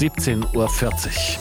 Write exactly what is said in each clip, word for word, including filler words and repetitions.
siebzehn Uhr vierzig.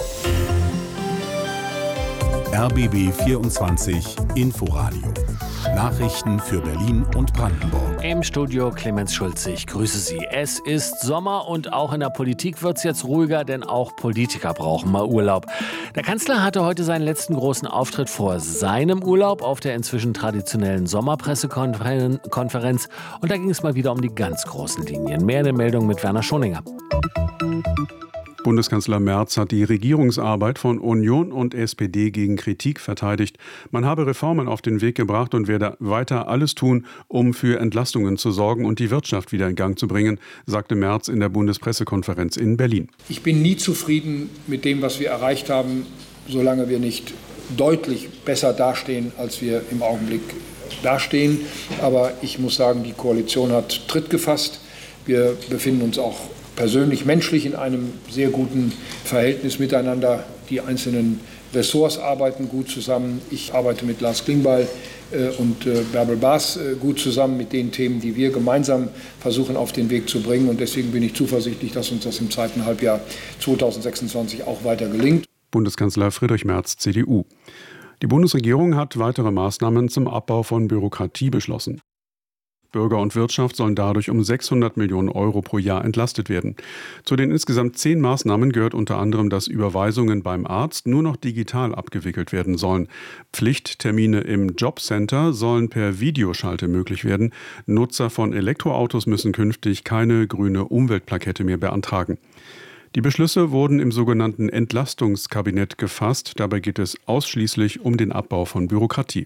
R B B vierundzwanzig Inforadio. Nachrichten für Berlin und Brandenburg. Im Studio Clemens Schulze, ich grüße Sie. Es ist Sommer und auch in der Politik wird es jetzt ruhiger, denn auch Politiker brauchen mal Urlaub. Der Kanzler hatte heute seinen letzten großen Auftritt vor seinem Urlaub auf der inzwischen traditionellen Sommerpressekonferenz. Und da ging es mal wieder um die ganz großen Linien. Mehr in der Meldung mit Werner Schoninger. Bundeskanzler Merz hat die Regierungsarbeit von Union und S P D gegen Kritik verteidigt. Man habe Reformen auf den Weg gebracht und werde weiter alles tun, um für Entlastungen zu sorgen und die Wirtschaft wieder in Gang zu bringen, sagte Merz in der Bundespressekonferenz in Berlin. Ich bin nie zufrieden mit dem, was wir erreicht haben, solange wir nicht deutlich besser dastehen, als wir im Augenblick dastehen. Aber ich muss sagen, die Koalition hat Tritt gefasst. Wir befinden uns auch persönlich, menschlich in einem sehr guten Verhältnis miteinander. Die einzelnen Ressorts arbeiten gut zusammen. Ich arbeite mit Lars Klingbeil äh, und äh, Bärbel Baas äh, gut zusammen mit den Themen, die wir gemeinsam versuchen auf den Weg zu bringen. Und deswegen bin ich zuversichtlich, dass uns das im zweiten Halbjahr zweitausendsechsundzwanzig auch weiter gelingt. Bundeskanzler Friedrich Merz, C D U. Die Bundesregierung hat weitere Maßnahmen zum Abbau von Bürokratie beschlossen. Bürger und Wirtschaft sollen dadurch um sechshundert Millionen Euro pro Jahr entlastet werden. Zu den insgesamt zehn Maßnahmen gehört unter anderem, dass Überweisungen beim Arzt nur noch digital abgewickelt werden sollen. Pflichttermine im Jobcenter sollen per Videoschalte möglich werden. Nutzer von Elektroautos müssen künftig keine grüne Umweltplakette mehr beantragen. Die Beschlüsse wurden im sogenannten Entlastungskabinett gefasst. Dabei geht es ausschließlich um den Abbau von Bürokratie.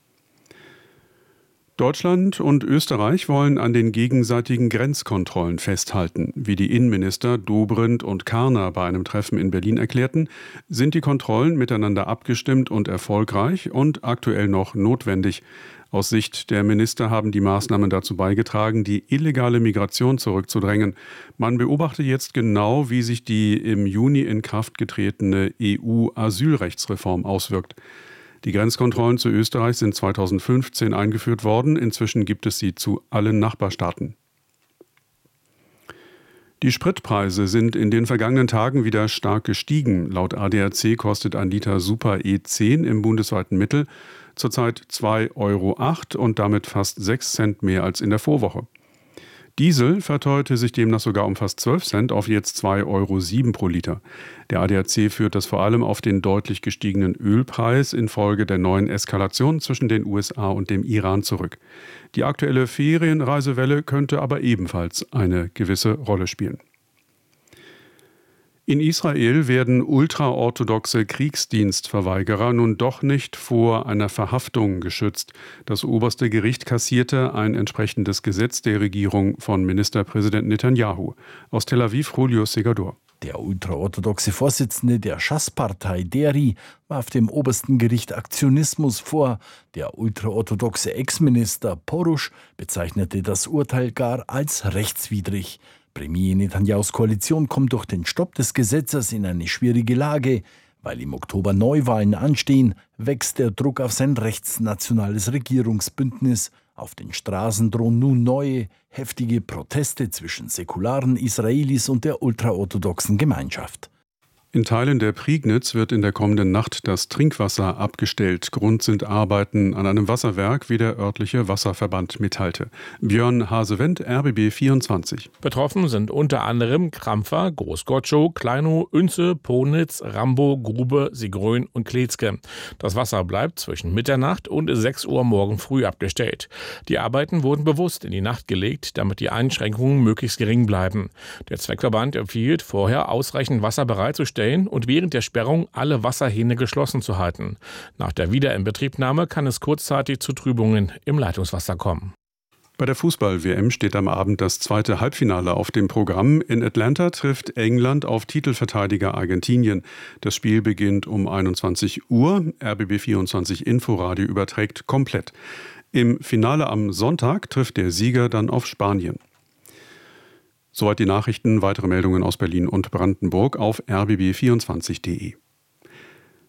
Deutschland und Österreich wollen an den gegenseitigen Grenzkontrollen festhalten. Wie die Innenminister Dobrindt und Karner bei einem Treffen in Berlin erklärten, sind die Kontrollen miteinander abgestimmt und erfolgreich und aktuell noch notwendig. Aus Sicht der Minister haben die Maßnahmen dazu beigetragen, die illegale Migration zurückzudrängen. Man beobachte jetzt genau, wie sich die im Juni in Kraft getretene E U-Asylrechtsreform auswirkt. Die Grenzkontrollen zu Österreich sind zweitausendfünfzehn eingeführt worden. Inzwischen gibt es sie zu allen Nachbarstaaten. Die Spritpreise sind in den vergangenen Tagen wieder stark gestiegen. Laut A D A C kostet ein Liter Super E zehn im bundesweiten Mittel zurzeit zwei Euro acht und damit fast sechs Cent mehr als in der Vorwoche. Diesel verteuerte sich demnach sogar um fast zwölf Cent auf jetzt zwei Euro sieben pro Liter. Der A D A C führt das vor allem auf den deutlich gestiegenen Ölpreis infolge der neuen Eskalation zwischen den U S A und dem Iran zurück. Die aktuelle Ferienreisewelle könnte aber ebenfalls eine gewisse Rolle spielen. In Israel werden ultraorthodoxe Kriegsdienstverweigerer nun doch nicht vor einer Verhaftung geschützt. Das oberste Gericht kassierte ein entsprechendes Gesetz der Regierung von Ministerpräsident Netanyahu. Aus Tel Aviv, Julio Segador. Der ultraorthodoxe Vorsitzende der Schass-Partei, Deri, warf dem obersten Gericht Aktionismus vor. Der ultraorthodoxe Ex-Minister Porusch bezeichnete das Urteil gar als rechtswidrig. Premier Netanyahus Koalition kommt durch den Stopp des Gesetzes in eine schwierige Lage. Weil im Oktober Neuwahlen anstehen, wächst der Druck auf sein rechtsnationales Regierungsbündnis. Auf den Straßen drohen nun neue, heftige Proteste zwischen säkularen Israelis und der ultraorthodoxen Gemeinschaft. In Teilen der Prignitz wird in der kommenden Nacht das Trinkwasser abgestellt. Grund sind Arbeiten an einem Wasserwerk, wie der örtliche Wasserverband mitteilte. Björn Hasewendt, R B B vierundzwanzig. Betroffen sind unter anderem Krampfer, Großgotschow, Kleinow, Oense, Ponitz, Rambo, Grube, Sigrön und Kletzke. Das Wasser bleibt zwischen Mitternacht und sechs Uhr morgen früh abgestellt. Die Arbeiten wurden bewusst in die Nacht gelegt, damit die Einschränkungen möglichst gering bleiben. Der Zweckverband empfiehlt, vorher ausreichend Wasser bereitzustellen und während der Sperrung alle Wasserhähne geschlossen zu halten. Nach der Wiederinbetriebnahme kann es kurzzeitig zu Trübungen im Leitungswasser kommen. Bei der Fußball-W M steht am Abend das zweite Halbfinale auf dem Programm. In Atlanta trifft England auf Titelverteidiger Argentinien. Das Spiel beginnt um einundzwanzig Uhr. R B B vierundzwanzig Inforadio überträgt komplett. Im Finale am Sonntag trifft der Sieger dann auf Spanien. Soweit die Nachrichten, weitere Meldungen aus Berlin und Brandenburg auf r b b vierundzwanzig punkt d e.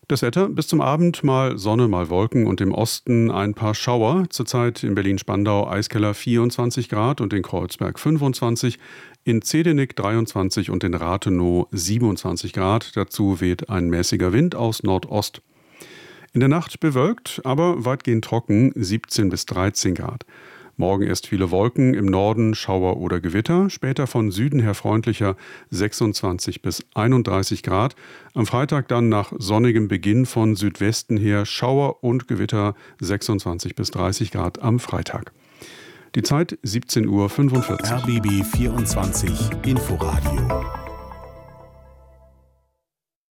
Das Wetter: bis zum Abend mal Sonne, mal Wolken und im Osten ein paar Schauer. Zurzeit in Berlin-Spandau Eiskeller vierundzwanzig Grad und in Kreuzberg fünfundzwanzig, in Zehdenick dreiundzwanzig und in Rathenow siebenundzwanzig Grad. Dazu weht ein mäßiger Wind aus Nordost. In der Nacht bewölkt, aber weitgehend trocken, siebzehn bis dreizehn Grad. Morgen erst viele Wolken, im Norden Schauer oder Gewitter, später von Süden her freundlicher, sechsundzwanzig bis einunddreißig Grad. Am Freitag dann nach sonnigem Beginn von Südwesten her Schauer und Gewitter, sechsundzwanzig bis dreißig Grad am Freitag. Die Zeit siebzehn Uhr fünfundvierzig. R B B vierundzwanzig Inforadio